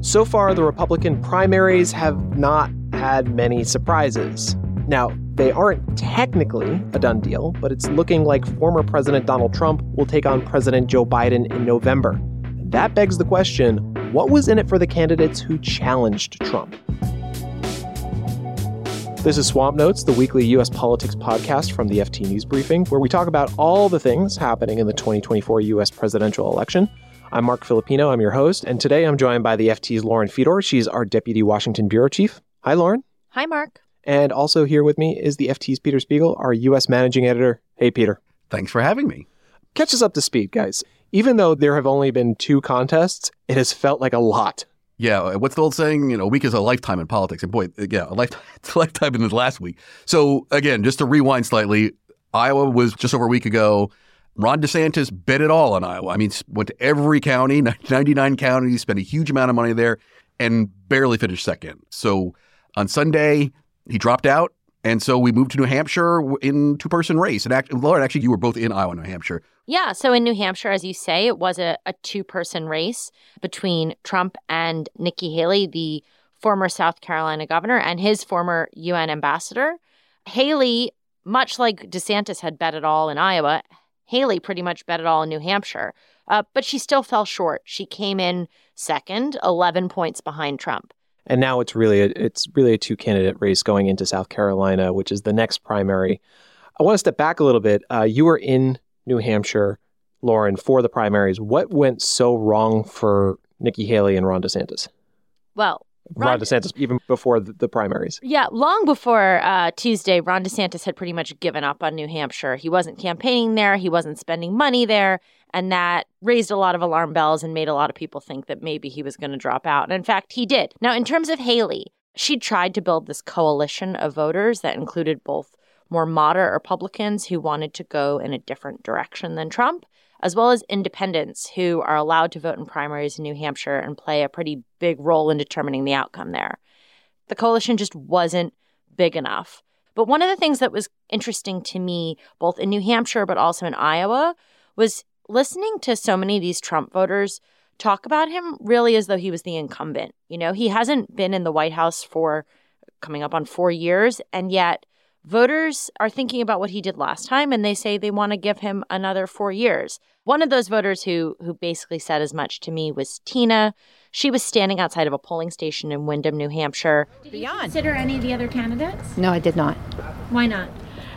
So far, the Republican primaries have not had many surprises. Now, they aren't technically a done deal, but it's looking like former President Donald Trump will take on President Joe Biden in November. And that begs the question, what was in it for the candidates who challenged Trump? This is Swamp Notes, the weekly U.S. politics podcast from the FT News Briefing, where we talk about all the things happening in the 2024 U.S. presidential election. I'm Mark Filipino, I'm your host, and today I'm joined by the FT's Lauren Fedor. She's our Deputy Washington Bureau Chief. Hi, Lauren. Hi, Mark. And also here with me is the FT's Peter Spiegel, our U.S. Managing Editor. Hey, Peter. Thanks for having me. Catch us up to speed, guys. Even though there have only been 2 contests, it has felt like a lot. Yeah, what's the old saying? A week is a lifetime in politics. And boy, yeah, it's a lifetime in the last week. So again, just to rewind slightly, Iowa was just over a week ago. Ron DeSantis bet it all on Iowa. I mean, went to every county, 99 counties, spent a huge amount of money there, and barely finished second. So on Sunday, he dropped out, and so we moved to New Hampshire in 2-person race. And Lauren, actually, you were both in Iowa and New Hampshire. Yeah, so in New Hampshire, as you say, it was a 2-person race between Trump and Nikki Haley, the former South Carolina governor, and his former UN ambassador. Haley, much like DeSantis had bet it all in Iowa, Haley pretty much bet it all in New Hampshire, but she still fell short. She came in second, 11 points behind Trump. And now it's really a 2-candidate race going into South Carolina, which is the next primary. I want to step back a little bit. You were in New Hampshire, Lauren, for the primaries. What went so wrong for Nikki Haley and Ron DeSantis? Well, Ron DeSantis, even before the primaries. Yeah, long before Tuesday, Ron DeSantis had pretty much given up on New Hampshire. He wasn't campaigning there. He wasn't spending money there. And that raised a lot of alarm bells and made a lot of people think that maybe he was going to drop out. And in fact, he did. Now, in terms of Haley, she tried to build this coalition of voters that included both more moderate Republicans who wanted to go in a different direction than Trump, as well as independents who are allowed to vote in primaries in New Hampshire and play a pretty big role in determining the outcome there. The coalition just wasn't big enough. But one of the things that was interesting to me, both in New Hampshire but also in Iowa, was listening to so many of these Trump voters talk about him really as though he was the incumbent. You know, he hasn't been in the White House for coming up on 4 years, and yet voters are thinking about what he did last time, and they say they want to give him another 4 years. One of those voters who basically said as much to me was Tina. She was standing outside of a polling station in Windham, New Hampshire. Did you consider any of the other candidates? No, I did not. Why not?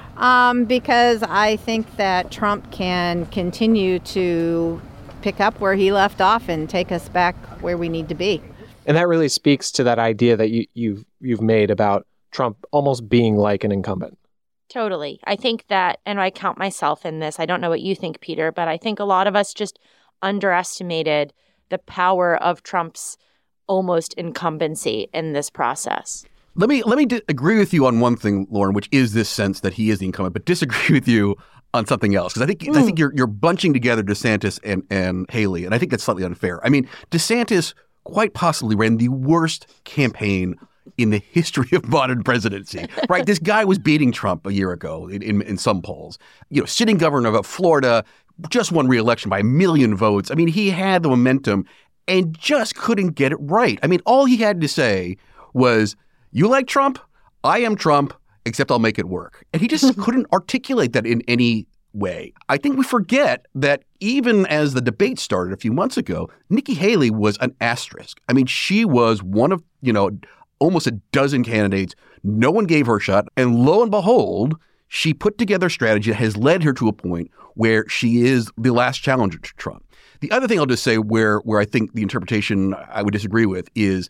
Because I think that Trump can continue to pick up where he left off and take us back where we need to be. And that really speaks to that idea that you've made about Trump almost being like an incumbent. Totally. I think that, and I count myself in this, I don't know what you think, Peter, but I think a lot of us just underestimated the power of Trump's almost incumbency in this process. Let me agree with you on one thing, Lauren, which is this sense that he is the incumbent, but disagree with you on something else. Because I think you're bunching together DeSantis and Haley, and I think that's slightly unfair. I mean, DeSantis quite possibly ran the worst campaign in the history of modern presidency, right? This guy was beating Trump a year ago in some polls. You know, sitting governor of Florida, just won re-election by 1 million votes. I mean, he had the momentum and just couldn't get it right. I mean, all he had to say was, you like Trump? I am Trump, except I'll make it work. And he just couldn't articulate that in any way. I think we forget that even as the debate started a few months ago, Nikki Haley was an asterisk. I mean, she was one of, almost a dozen candidates. No one gave her a shot. And lo and behold, she put together a strategy that has led her to a point where she is the last challenger to Trump. The other thing I'll just say where I think the interpretation I would disagree with is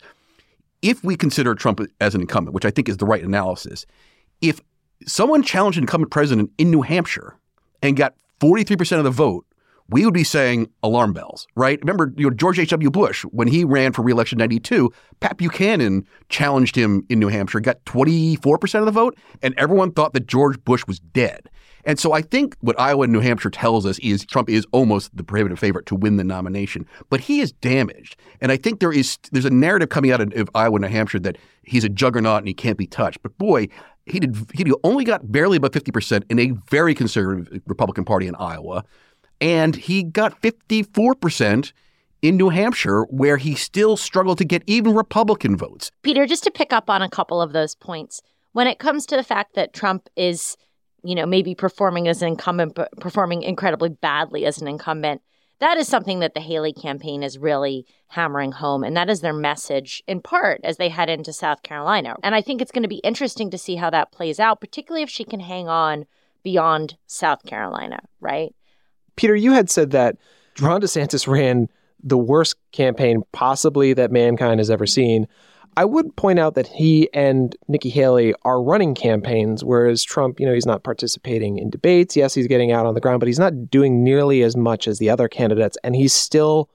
if we consider Trump as an incumbent, which I think is the right analysis, if someone challenged an incumbent president in New Hampshire and got 43% of the vote, we would be saying alarm bells, right? Remember, George H.W. Bush, when he ran for re-election in 92, Pat Buchanan challenged him in New Hampshire, got 24% of the vote, and everyone thought that George Bush was dead. And so I think what Iowa and New Hampshire tells us is Trump is almost the prohibitive favorite to win the nomination, but he is damaged. And I think there's a narrative coming out of Iowa and New Hampshire that he's a juggernaut and he can't be touched. But boy, he only got barely above 50% in a very conservative Republican Party in Iowa. And he got 54% in New Hampshire, where he still struggled to get even Republican votes. Peter, just to pick up on a couple of those points, when it comes to the fact that Trump is, maybe performing as an incumbent, but performing incredibly badly as an incumbent, that is something that the Haley campaign is really hammering home. And that is their message, in part, as they head into South Carolina. And I think it's going to be interesting to see how that plays out, particularly if she can hang on beyond South Carolina, right? Peter, you had said that Ron DeSantis ran the worst campaign possibly that mankind has ever seen. I would point out that he and Nikki Haley are running campaigns, whereas Trump, he's not participating in debates. Yes, he's getting out on the ground, but he's not doing nearly as much as the other candidates, and he's still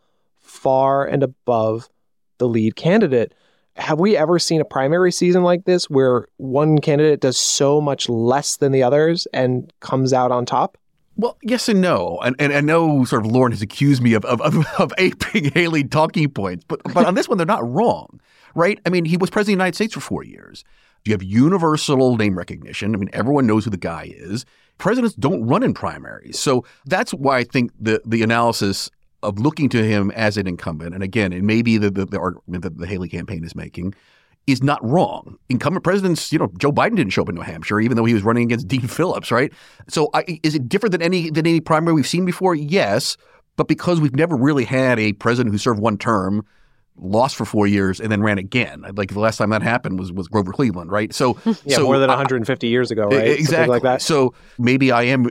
far and above the lead candidate. Have we ever seen a primary season like this where one candidate does so much less than the others and comes out on top? Well, yes and no. And I know sort of Lauren has accused me of aping Haley talking points, but on this one, they're not wrong, right? I mean, he was president of the United States for 4 years. You have universal name recognition. I mean, everyone knows who the guy is. Presidents don't run in primaries. So that's why I think the analysis of looking to him as an incumbent, and again, it may be the argument that the Haley campaign is making, is not wrong. Incumbent presidents, Joe Biden didn't show up in New Hampshire, even though he was running against Dean Phillips, right? So is it different than any primary we've seen before? Yes, but because we've never really had a president who served one term, lost for 4 years, and then ran again. Like the last time that happened was Grover Cleveland, right? So more than 150 years ago, right? Exactly. Something like that. So maybe I am,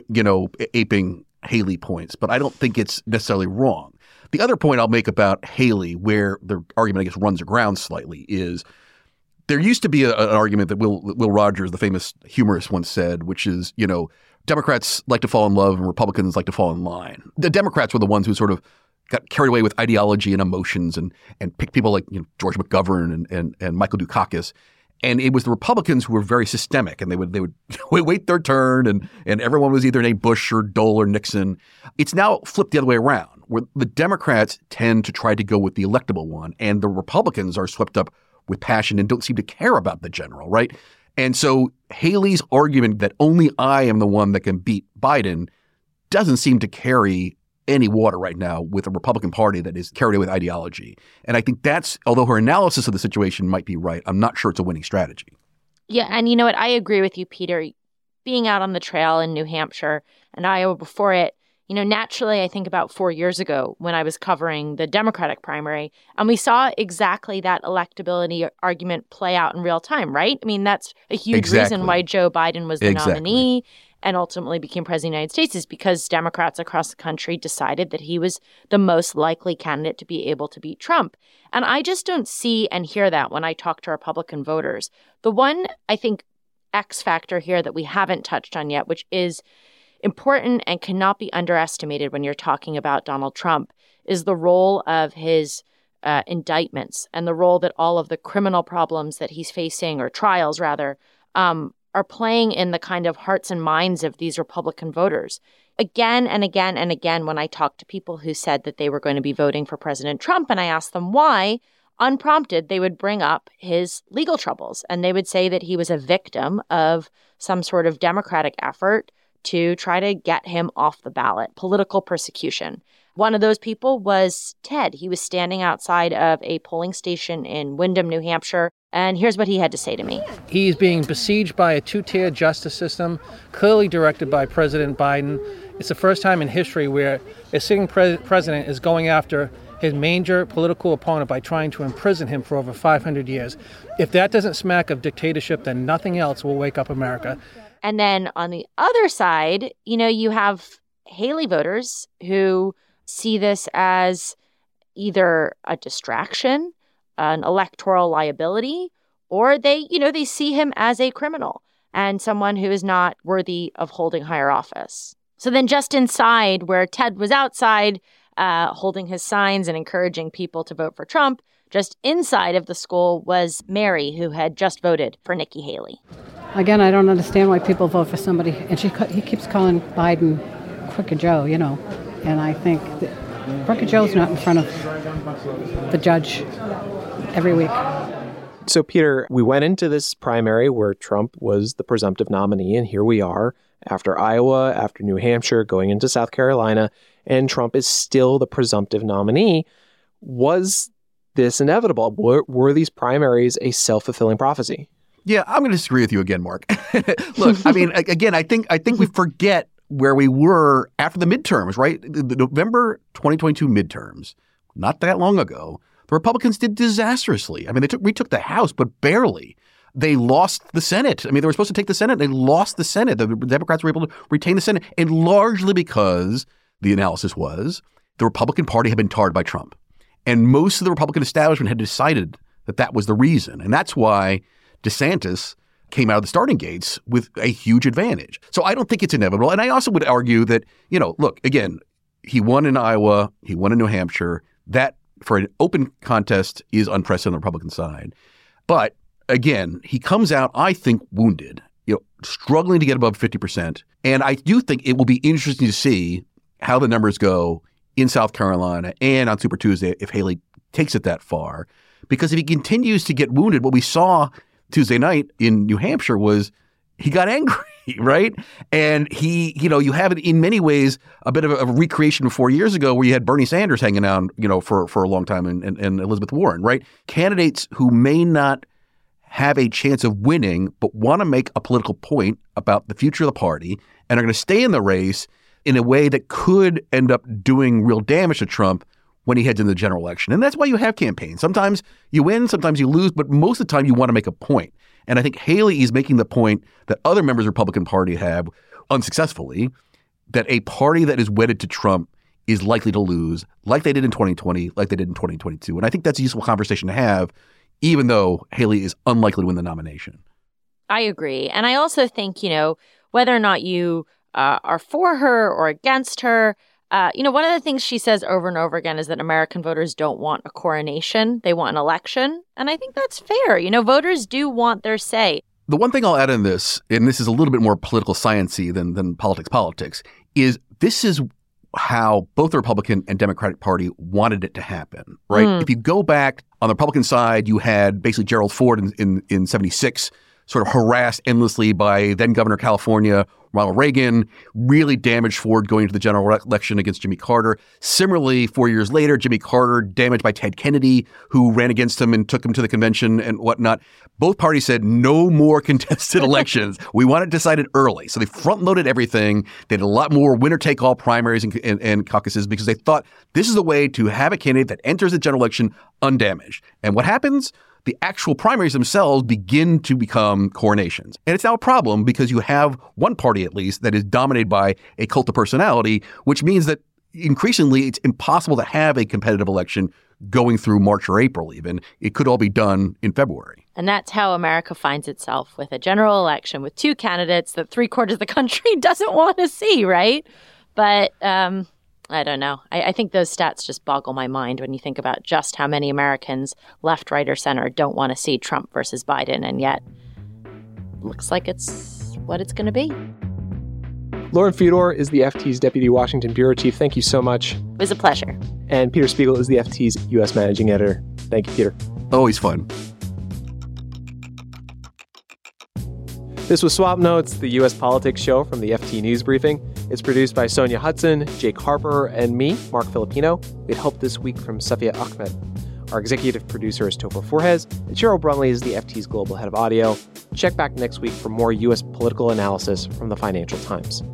aping Haley points, but I don't think it's necessarily wrong. The other point I'll make about Haley, where the argument, I guess, runs aground slightly, is there used to be an argument that Will Rogers, the famous humorist, once said, which is, Democrats like to fall in love and Republicans like to fall in line. The Democrats were the ones who sort of got carried away with ideology and emotions and picked people like George McGovern and Michael Dukakis. And it was the Republicans who were very systemic, and they would wait their turn, and everyone was either named Bush or Dole or Nixon. It's now flipped the other way around, where the Democrats tend to try to go with the electable one, and the Republicans are swept up with passion and don't seem to care about the general, right? And so Haley's argument that only I am the one that can beat Biden doesn't seem to carry any water right now with a Republican Party that is carried away with ideology. And I think that's, although her analysis of the situation might be right, I'm not sure it's a winning strategy. Yeah, and you know what? I agree with you, Peter. Being out on the trail in New Hampshire and Iowa before it, naturally, I think about 4 years ago when I was covering the Democratic primary, and we saw exactly that electability argument play out in real time, right? I mean, that's a huge reason why Joe Biden was the nominee and ultimately became president of the United States, is because Democrats across the country decided that he was the most likely candidate to be able to beat Trump. And I just don't see and hear that when I talk to Republican voters. The one, I think, X factor here that we haven't touched on yet, which is important and cannot be underestimated when you're talking about Donald Trump, is the role of his indictments and the role that all of the criminal problems that he's facing, or trials rather, are playing in the kind of hearts and minds of these Republican voters. Again and again and again, when I talk to people who said that they were going to be voting for President Trump and I asked them why, unprompted, they would bring up his legal troubles. And they would say that he was a victim of some sort of Democratic effort to try to get him off the ballot, political persecution. One of those people was Ted. He was standing outside of a polling station in Windham, New Hampshire, and here's what he had to say to me. He's being besieged by a two-tier justice system, clearly directed by President Biden. It's the first time in history where a sitting president is going after his major political opponent by trying to imprison him for over 500 years. If that doesn't smack of dictatorship, then nothing else will wake up America. And then on the other side, you have Haley voters who see this as either a distraction, an electoral liability, or they see him as a criminal and someone who is not worthy of holding higher office. So then just inside where Ted was outside holding his signs and encouraging people to vote for Trump, just inside of the school was Mary, who had just voted for Nikki Haley. Again, I don't understand why people vote for somebody, and he keeps calling Biden Crooked Joe, and I think that Crooked Joe's not in front of the judge every week. So, Peter, we went into this primary where Trump was the presumptive nominee, and here we are after Iowa, after New Hampshire, going into South Carolina, and Trump is still the presumptive nominee. Was this inevitable? Were these primaries a self-fulfilling prophecy? Yeah, I'm going to disagree with you again, Mark. Look, I mean, again, I think we forget where we were after the midterms, right? The November 2022 midterms, not that long ago, the Republicans did disastrously. I mean, we took the House, but barely. They lost the Senate. I mean, they were supposed to take the Senate. They lost the Senate. The Democrats were able to retain the Senate, and largely because the analysis was the Republican Party had been tarred by Trump. And most of the Republican establishment had decided that that was the reason. And that's why DeSantis came out of the starting gates with a huge advantage. So I don't think it's inevitable. And I also would argue that, look, again, he won in Iowa, he won in New Hampshire. That, for an open contest, is unprecedented on the Republican side. But again, he comes out, I think, wounded, struggling to get above 50%. And I do think it will be interesting to see how the numbers go in South Carolina and on Super Tuesday if Haley takes it that far. Because if he continues to get wounded, what we saw Tuesday night in New Hampshire was he got angry, right? And you have it in many ways a bit of a recreation of 4 years ago where you had Bernie Sanders hanging out, for a long time and Elizabeth Warren, right? Candidates who may not have a chance of winning but want to make a political point about the future of the party and are going to stay in the race in a way that could end up doing real damage to Trump when he heads into the general election. And that's why you have campaigns. Sometimes you win, sometimes you lose, but most of the time you want to make a point. And I think Haley is making the point that other members of the Republican Party have unsuccessfully, that a party that is wedded to Trump is likely to lose, like they did in 2020, like they did in 2022. And I think that's a useful conversation to have, even though Haley is unlikely to win the nomination. I agree. And I also think, whether or not you are for her or against her, one of the things she says over and over again is that American voters don't want a coronation. They want an election. And I think that's fair. Voters do want their say. The one thing I'll add in this, and this is a little bit more political science-y than politics, is this is how both the Republican and Democratic Party wanted it to happen, right? If you go back on the Republican side, you had basically Gerald Ford in 76, sort of harassed endlessly by then Governor of California, Ronald Reagan, really damaged Ford going into the general election against Jimmy Carter. Similarly, 4 years later, Jimmy Carter damaged by Ted Kennedy, who ran against him and took him to the convention and whatnot. Both parties said no more contested elections. We want it decided early. So they front-loaded everything. They did a lot more winner-take-all primaries and caucuses because they thought this is a way to have a candidate that enters the general election undamaged. And what happens? The actual primaries themselves begin to become coronations. And it's now a problem because you have one party, at least, that is dominated by a cult of personality, which means that increasingly it's impossible to have a competitive election going through March or April even. It could all be done in February. And that's how America finds itself with a general election with two candidates that 3/4 of the country doesn't want to see, right? But I don't know. I think those stats just boggle my mind when you think about just how many Americans, left, right, or center, don't want to see Trump versus Biden. And yet, looks like it's what it's going to be. Lauren Fedor is the FT's Deputy Washington Bureau Chief. Thank you so much. It was a pleasure. And Peter Spiegel is the FT's U.S. Managing Editor. Thank you, Peter. Always fun. This was Swap Notes, the U.S. politics show from the FT News Briefing. It's produced by Sonia Hudson, Jake Harper, and me, Mark Filipino. We had help this week from Safia Ahmed. Our executive producer is Topher Forges, and Cheryl Brumley is the FT's global head of audio. Check back next week for more U.S. political analysis from the Financial Times.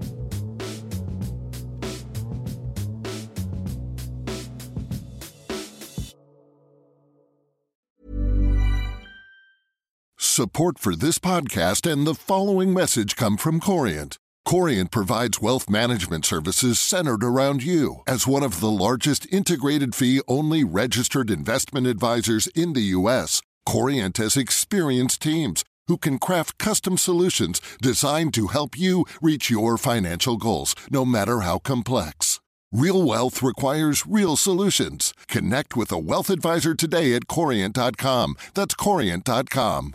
Support for this podcast and the following message come from Corient. Corient provides wealth management services centered around you. As one of the largest integrated fee-only registered investment advisors in the U.S., Corient has experienced teams who can craft custom solutions designed to help you reach your financial goals, no matter how complex. Real wealth requires real solutions. Connect with a wealth advisor today at Corient.com. That's Corient.com.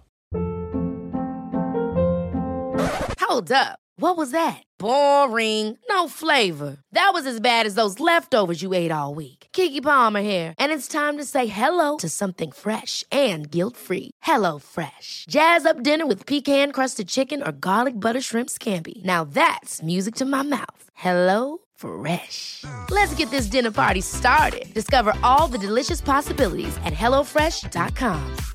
Hold up. What was that? Boring. No flavor. That was as bad as those leftovers you ate all week. Keke Palmer here. And it's time to say hello to something fresh and guilt-free. HelloFresh. Jazz up dinner with pecan-crusted chicken or garlic butter shrimp scampi. Now that's music to my mouth. Hello Fresh. Let's get this dinner party started. Discover all the delicious possibilities at HelloFresh.com.